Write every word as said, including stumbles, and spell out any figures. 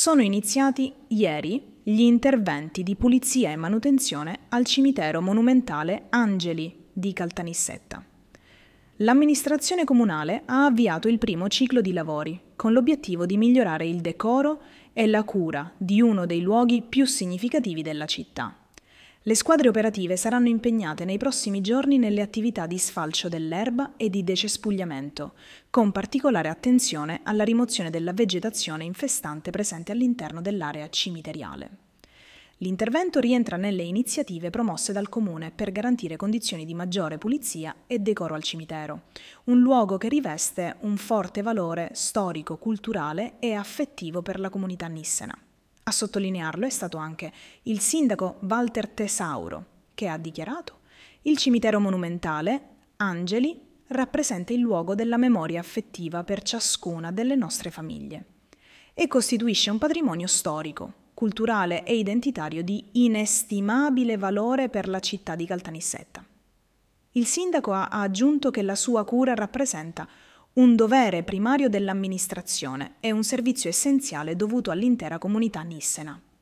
Sono iniziati ieri gli interventi di pulizia e manutenzione al cimitero monumentale Angeli di Caltanissetta. L'amministrazione comunale ha avviato il primo ciclo di lavori con l'obiettivo di migliorare il decoro e la cura di uno dei luoghi più significativi della città. Le squadre operative saranno impegnate nei prossimi giorni nelle attività di sfalcio dell'erba e di decespugliamento, con particolare attenzione alla rimozione della vegetazione infestante presente all'interno dell'area cimiteriale. L'intervento rientra nelle iniziative promosse dal Comune per garantire condizioni di maggiore pulizia e decoro al cimitero, un luogo che riveste un forte valore storico, culturale e affettivo per la comunità nissena. A sottolinearlo è stato anche il sindaco Walter Tesauro, che ha dichiarato: il cimitero monumentale Angeli rappresenta il luogo della memoria affettiva per ciascuna delle nostre famiglie e costituisce un patrimonio storico, culturale e identitario di inestimabile valore per la città di Caltanissetta. Il sindaco ha aggiunto che la sua cura rappresenta un dovere primario dell'amministrazione e un servizio essenziale dovuto all'intera comunità nissena.